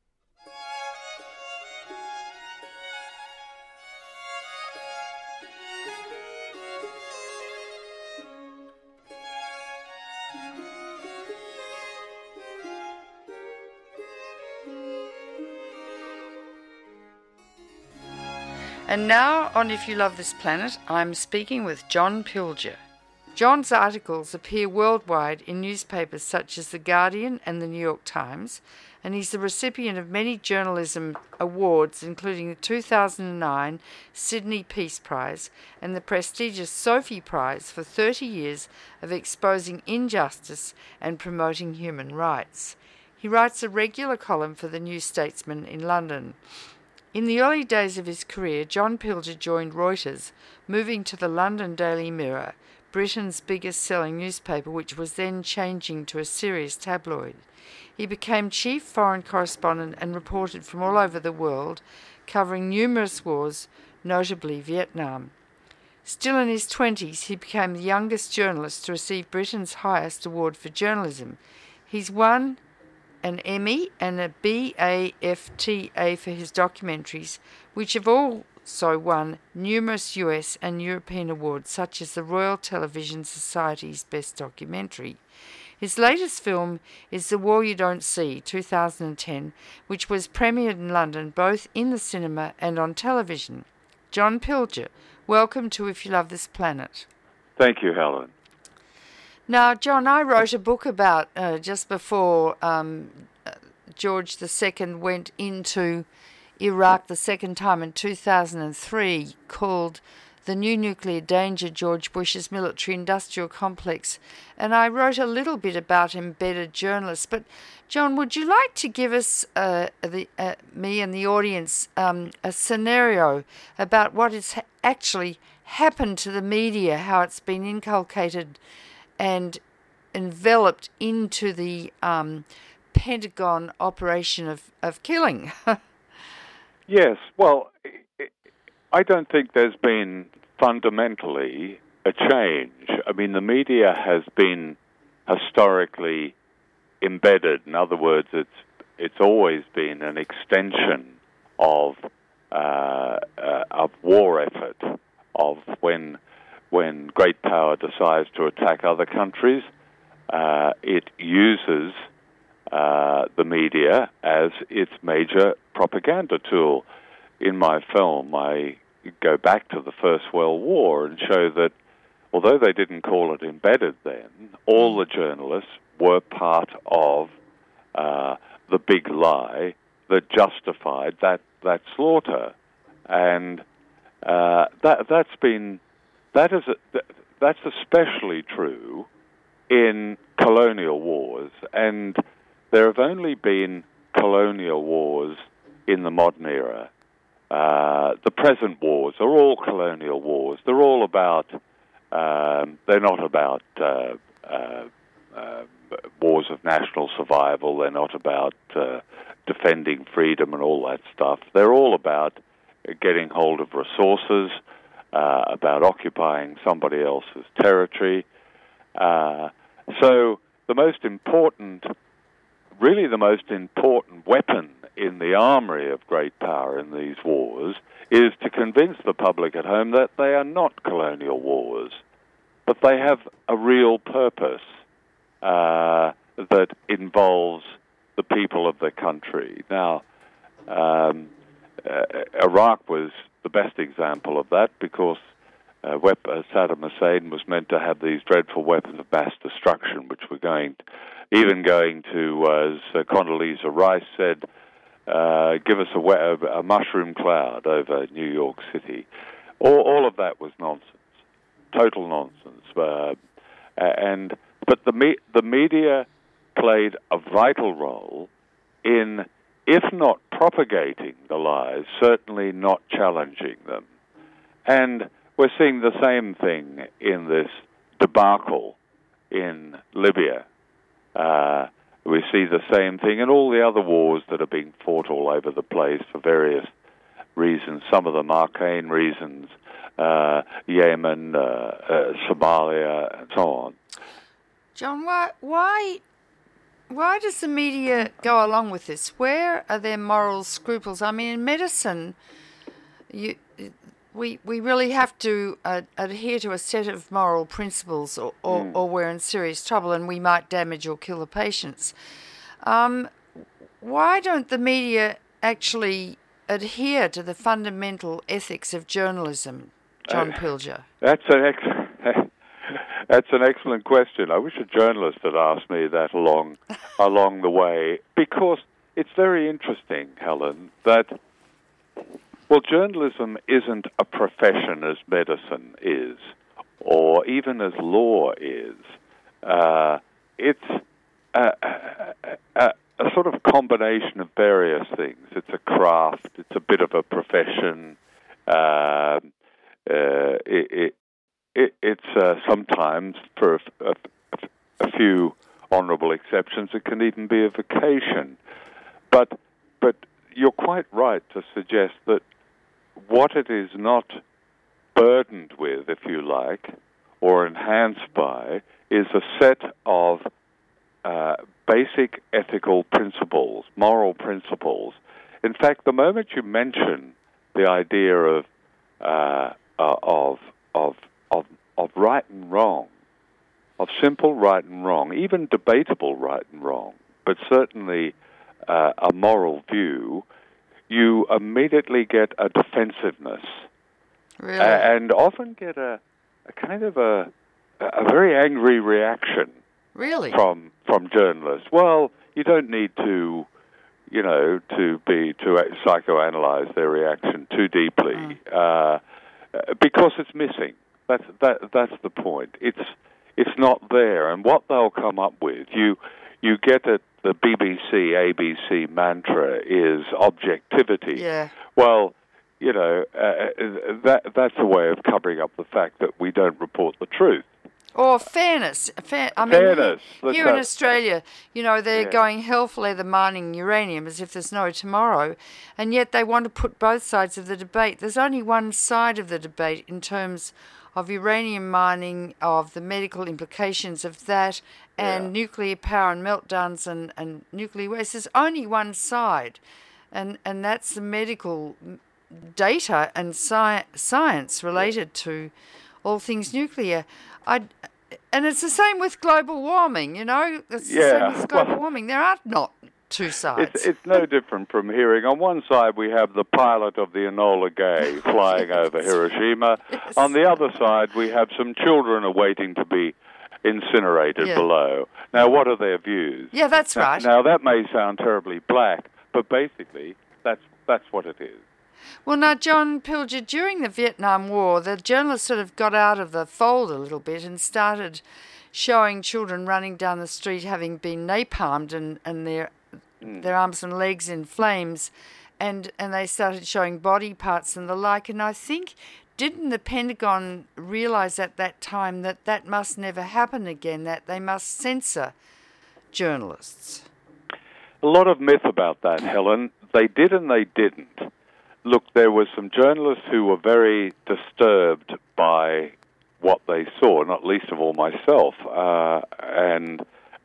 Speaker 1: And now, on If You Love This Planet, I'm speaking with John Pilger. John's articles appear worldwide in newspapers such as The Guardian and The New York Times, and he's the recipient of many journalism awards, including the 2009 Sydney Peace Prize and the prestigious Sophie Prize for 30 years of exposing injustice and promoting human rights. He writes a regular column for The New Statesman in London. In the early days of his career, John Pilger joined Reuters, moving to the London Daily Mirror, Britain's biggest-selling newspaper, which was then changing to a serious tabloid. He became chief foreign correspondent and reported from all over the world, covering numerous wars, notably Vietnam. Still in his 20s, he became the youngest journalist to receive Britain's highest award for journalism. He's won an Emmy and a BAFTA for his documentaries, which have also won numerous US and European awards, such as the Royal Television Society's Best Documentary. His latest film is The War You Don't See, 2010, which was premiered in London both in the cinema and on television. John Pilger, welcome to If You Love This Planet.
Speaker 3: Thank you, Helen.
Speaker 1: Now, John, I wrote a book about just before George II went into Iraq the second time in 2003, called The New Nuclear Danger, George Bush's Military-Industrial Complex. And I wrote a little bit about embedded journalists. But, John, would you like to give us, me and the audience, a scenario about what has actually happened to the media, how it's been inculcated and enveloped into the Pentagon operation of killing?
Speaker 3: Yes, well, I don't think there's been fundamentally a change. I mean, the media has been historically embedded. In other words, it's always been an extension of war effort, of when great power decides to attack other countries, it uses the media as its major propaganda tool. In my film, I go back to the First World War and show that although they didn't call it embedded then, all the journalists were part of the big lie that justified that slaughter, and that's especially true in colonial wars, and there have only been colonial wars in the modern era. The present wars are all colonial wars. They're all about, they're not about wars of national survival. They're not about defending freedom and all that stuff. They're all about getting hold of resources, about occupying somebody else's territory. So the most important weapon in the armory of great power in these wars is to convince the public at home that they are not colonial wars, but they have a real purpose that involves the people of the country. Now, Iraq was the best example of that because Saddam Hussein was meant to have these dreadful weapons of mass destruction, which were going to, as Condoleezza Rice said, give us a mushroom cloud over New York City. All of that was nonsense, total nonsense. But the media played a vital role in, if not propagating the lies, certainly not challenging them. And we're seeing the same thing in this debacle in Libya. We see the same thing in all the other wars that are being fought all over the place for various reasons. Some of them arcane reasons, Yemen, Somalia, and so on.
Speaker 1: John, why does the media go along with this? Where are their moral scruples? I mean, in medicine, we really have to adhere to a set of moral principles, or we're in serious trouble and we might damage or kill the patients. Why don't the media actually adhere to the fundamental ethics of journalism, John Pilger?
Speaker 3: That's an excellent question. I wish a journalist had asked me that along the way, because it's very interesting, Helen, that, well, journalism isn't a profession as medicine is, or even as law is. It's a sort of combination of various things. It's a craft. It's a bit of a profession. It's sometimes, for a few honourable exceptions, it can even be a vocation. But you're quite right to suggest that what it is not burdened with, if you like, or enhanced by, is a set of basic ethical principles, moral principles. In fact, the moment you mention the idea of right and wrong, of simple right and wrong, even debatable right and wrong, but certainly a moral view, you immediately get a defensiveness.
Speaker 1: Really?
Speaker 3: And often get a kind of a very angry reaction.
Speaker 1: Really?
Speaker 3: From journalists. Well, you don't need to, to psychoanalyze their reaction too deeply, because it's missing. That's the point. It's not there, and what they'll come up with, you get it. The BBC, ABC mantra is objectivity.
Speaker 1: Yeah.
Speaker 3: Well, that's a way of covering up the fact that we don't report the truth.
Speaker 1: Or fairness.
Speaker 3: Fairness.
Speaker 1: Here in Australia, they're going hell for leather mining uranium as if there's no tomorrow, and yet they want to put both sides of the debate. There's only one side of the debate in terms of uranium mining, of the medical implications of that, and nuclear power and meltdowns and nuclear waste. There's only one side, and that's the medical data and science related to all things nuclear. And it's the same with global warming, It's the same with global warming. There are not two sides.
Speaker 3: It's no different from hearing. On one side, we have the pilot of the Enola Gay flying over Hiroshima. Yes. On the other side, we have some children awaiting to be incinerated below. Now, what are their views?
Speaker 1: Yeah, that's right.
Speaker 3: Now, that may sound terribly black, but basically, that's what it is.
Speaker 1: Well, now, John Pilger, during the Vietnam War, the journalists sort of got out of the fold a little bit and started showing children running down the street having been napalmed and their arms and legs in flames, and they started showing body parts and the like. And I think, didn't the Pentagon realise at that time that must never happen again, that they must censor journalists?
Speaker 3: A lot of myth about that, Helen. They did and they didn't. Look, there were some journalists who were very disturbed by what they saw, not least of all myself, and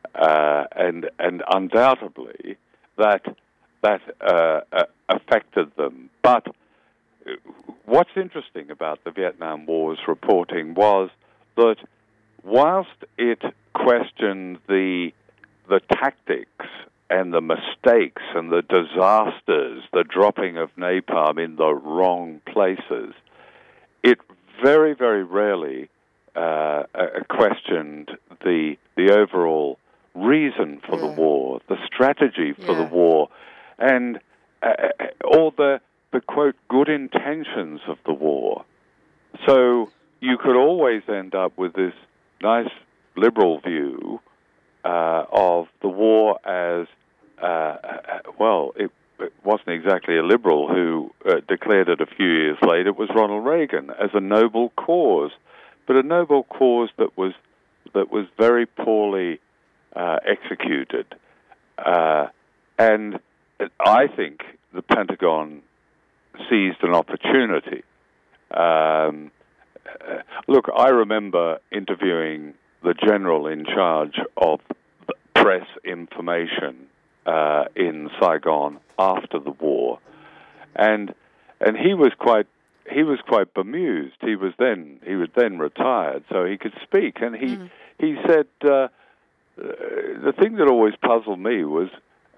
Speaker 3: undoubtedly that affected them. But what's interesting about the Vietnam War's reporting was that whilst it questioned the tactics and the mistakes and the disasters, the dropping of napalm in the wrong places, it very, very rarely questioned the overall reason for the war, the strategy for the war, and all the quote good intentions of the war. So you could always end up with this nice liberal view of the war as, it wasn't exactly a liberal who declared it a few years later. It was Ronald Reagan, as a noble cause, but a noble cause that was very poorly executed. And I think the Pentagon seized an opportunity. Look, I remember interviewing the general in charge of press information in Saigon after the war, and he was quite bemused. He was then retired, so he could speak, and he said the thing that always puzzled me was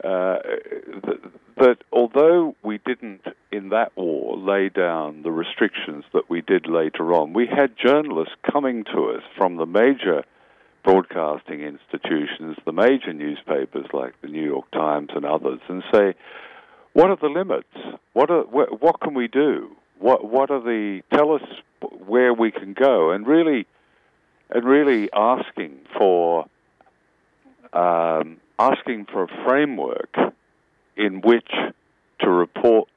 Speaker 3: that although we didn't in that war lay down the restrictions that we did later on, we had journalists coming to us from the major broadcasting institutions, the major newspapers like the New York Times and others, and say, what are the limits? What can we do? What are the? Tell us where we can go, and really asking for a framework in which to report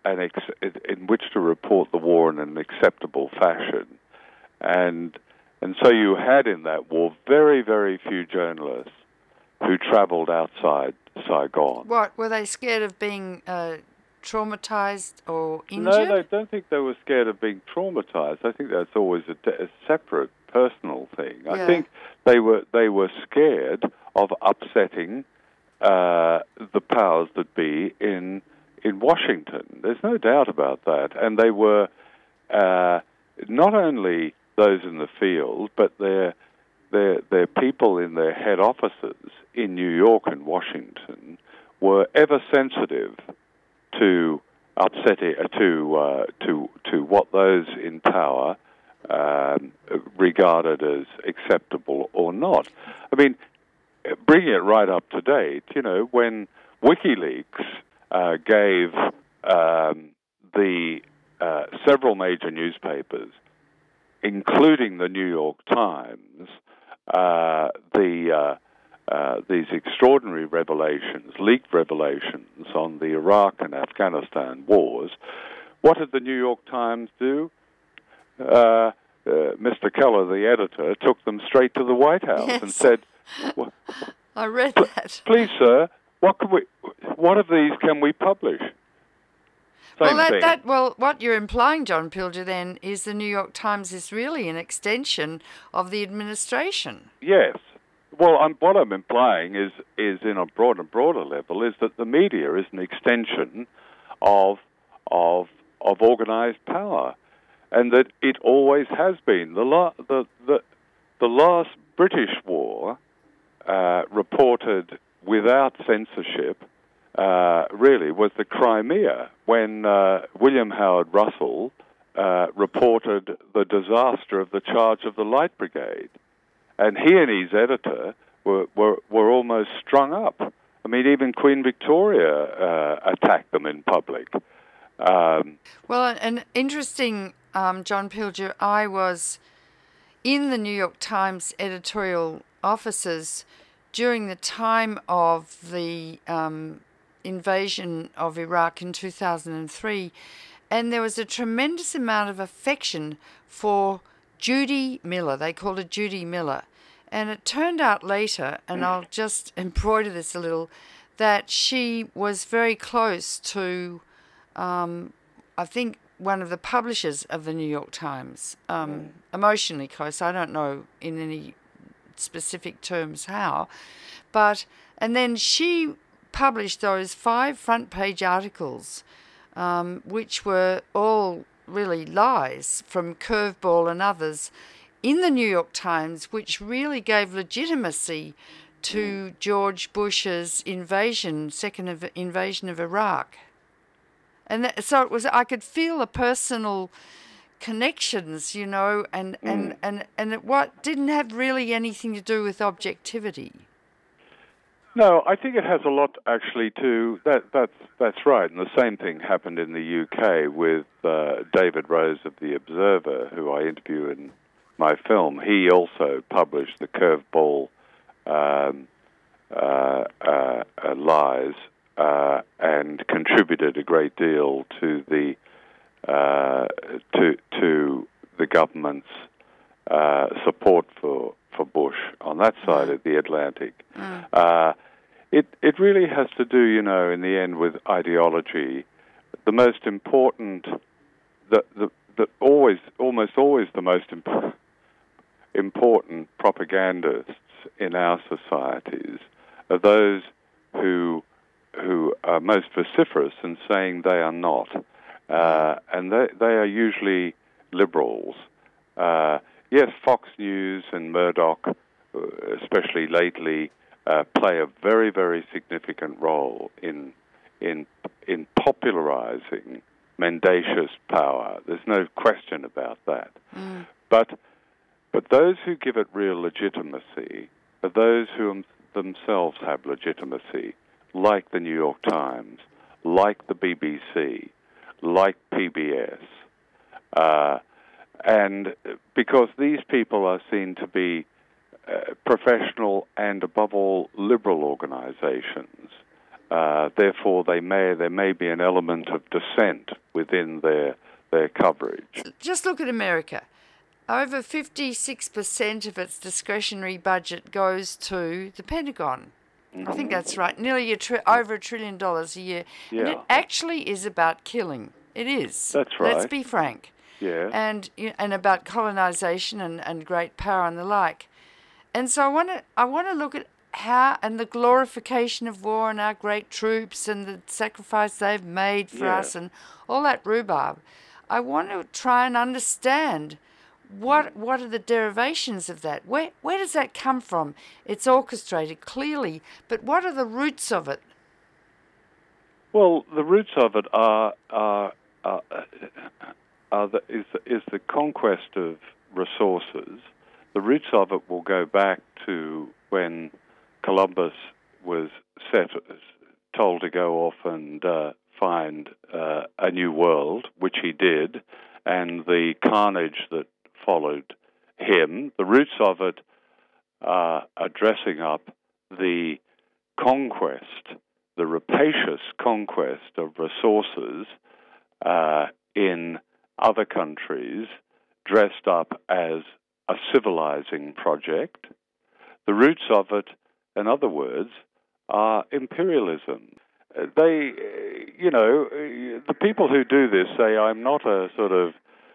Speaker 3: the war in an acceptable fashion, and so you had in that war very, very few journalists who travelled outside Saigon.
Speaker 1: What, were they scared of being traumatized or injured?
Speaker 3: No, I don't think they were scared of being traumatized. I think that's always a separate personal thing. Yeah. I think they were scared of upsetting the powers that be in Washington. There's no doubt about that. And they were not only those in the field, but their people in their head offices in New York and Washington were ever sensitive to upsetting to what those in power regarded as acceptable or not. I mean, bringing it right up to date, when WikiLeaks gave the several major newspapers, including the New York Times, these extraordinary revelations, leaked revelations on the Iraq and Afghanistan wars, what did the New York Times do? Mr. Keller, the editor, took them straight to the White House and said,
Speaker 1: I read that.
Speaker 3: Please, sir, what of these can we publish? Same thing.
Speaker 1: What you're implying, John Pilger, then, is the New York Times is really an extension of the administration.
Speaker 3: Yes. Well, what I'm implying is in a broader level, is that the media is an extension of organized power, and that it always has been. The last British war reported without censorship really was the Crimea, when William Howard Russell reported the disaster of the charge of the Light Brigade. And he and his editor were almost strung up. I mean, even Queen Victoria attacked them in public.
Speaker 1: Well, an interesting, John Pilger, I was in the New York Times editorial offices during the time of the invasion of Iraq in 2003, and there was a tremendous amount of affection for Judy Miller. They called her Judy Miller. And it turned out later, and I'll just embroider this a little, that she was very close to, I think, one of the publishers of the New York Times, emotionally close. I don't know in any specific terms how. And then she published those 5 front-page articles, which were all really lies from Curveball and others in the New York Times, which really gave legitimacy to George Bush's second invasion of Iraq. And so it was, I could feel the personal connections, and it didn't have really anything to do with objectivity.
Speaker 3: No, I think it has a lot actually to that's right, and the same thing happened in the UK with David Rose of The Observer, who I interview in my film. He also published the Curveball lies and contributed a great deal to the government's support for Bush on that side of the Atlantic. It really has to do, in the end, with ideology. The most important, almost always the most important propagandists in our societies are those who are most vociferous in saying they are not, and they are usually liberals. Yes, Fox News and Murdoch, especially lately, play a very, very significant role in popularizing mendacious power. There's no question about that. But those who give it real legitimacy are those who themselves have legitimacy, like the New York Times, like the BBC, like PBS. And because these people are seen to be professional and, above all, liberal organizations, therefore there may be an element of dissent within their coverage.
Speaker 1: Just look at America. Over 56% of its discretionary budget goes to the Pentagon. I think that's right. Nearly over $1 trillion a year.
Speaker 3: Yeah.
Speaker 1: And it actually is about killing. It is.
Speaker 3: That's right.
Speaker 1: Let's be frank.
Speaker 3: Yeah.
Speaker 1: And about colonization and great power and the like. And so I want to look at and the glorification of war and our great troops and the sacrifice they've made for us and all that rhubarb. I want to try and understand what are the derivations of that? Where does that come from? It's orchestrated clearly, but what are the roots of it?
Speaker 3: Well, the roots of it is the conquest of resources. The roots of it will go back to when Columbus was told to go off and find a new world, which he did, and the carnage that followed him. The roots of it are dressing up the conquest, the rapacious conquest of resources in other countries, dressed up as a civilizing project. The roots of it, in other words, are imperialism. The people who do this say, I'm not a sort of,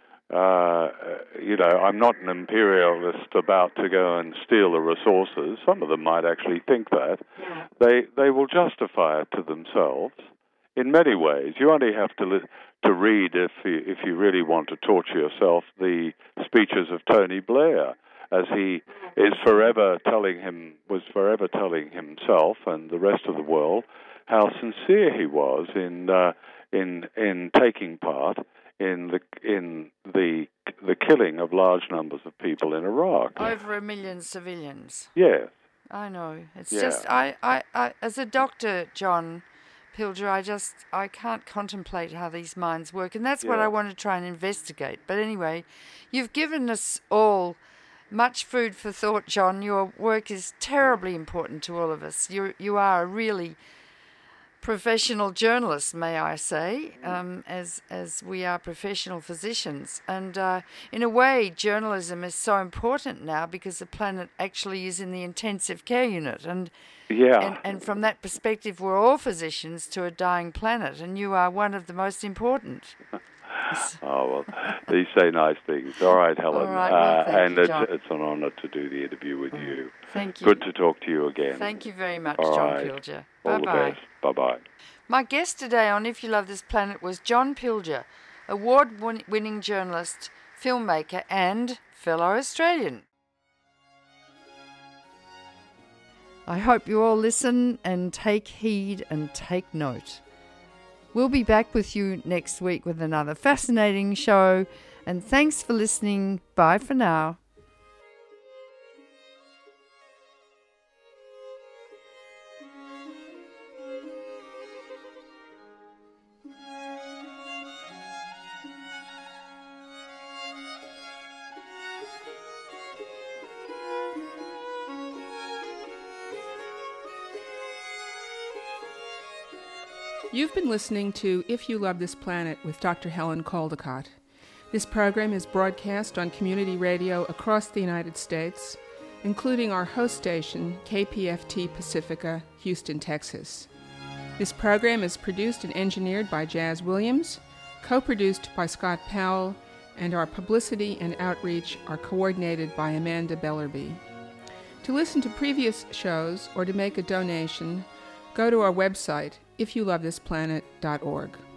Speaker 3: I'm not an imperialist about to go and steal the resources. Some of them might actually think that. Yeah. They will justify it to themselves in many ways. You only have to read, if you really want to torture yourself, the speeches of Tony Blair, as he was forever telling himself and the rest of the world how sincere he was in taking part in the killing of large numbers of people in Iraq.
Speaker 1: Over 1 million civilians.
Speaker 3: Yes.
Speaker 1: I know. It's just I as a doctor, John Pilger, I can't contemplate how these minds work, and that's what I want to try and investigate. But anyway, you've given us all much food for thought, John. Your work is terribly important to all of us. You are a really professional journalist, may I say, as we are professional physicians. And in a way, journalism is so important now because the planet actually is in the intensive care unit. And from that perspective, we're all physicians to a dying planet, and you are one of the most important.
Speaker 3: Oh, well, these say nice things. All right, Helen.
Speaker 1: All right, well, thank you, John.
Speaker 3: It's an honor to do the interview with you.
Speaker 1: Thank you.
Speaker 3: Good to talk to you again.
Speaker 1: Thank you very much,
Speaker 3: All
Speaker 1: John
Speaker 3: right.
Speaker 1: Pilger.
Speaker 3: All
Speaker 1: Bye-bye.
Speaker 3: the best. Bye-bye.
Speaker 1: My guest today on If You Love This Planet was John Pilger, award-winning journalist, filmmaker, and fellow Australian. I hope you all listen and take heed and take note. We'll be back with you next week with another fascinating show, and thanks for listening. Bye for now.
Speaker 4: You've been listening to If You Love This Planet with Dr. Helen Caldicott. This program is broadcast on community radio across the United States, including our host station, KPFT Pacifica, Houston, Texas. This program is produced and engineered by Jazz Williams, co-produced by Scott Powell, and our publicity and outreach are coordinated by Amanda Bellerby. To listen to previous shows or to make a donation, go to our website, ifyoulovethisplanet.org.